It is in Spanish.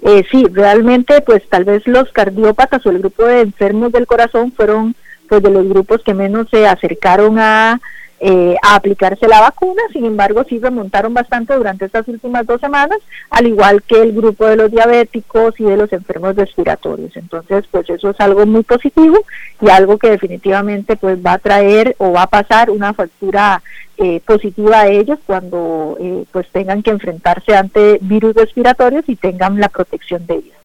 Sí, realmente pues tal vez los cardiópatas o el grupo de enfermos del corazón fueron pues de los grupos que menos se acercaron a aplicarse la vacuna. Sin embargo sí remontaron bastante durante estas últimas 2 semanas, al igual que el grupo de los diabéticos y de los enfermos respiratorios. Entonces pues eso es algo muy positivo y algo que definitivamente pues va a traer o va a pasar una factura positiva a ellos cuando pues tengan que enfrentarse ante virus respiratorios y tengan la protección de ellos.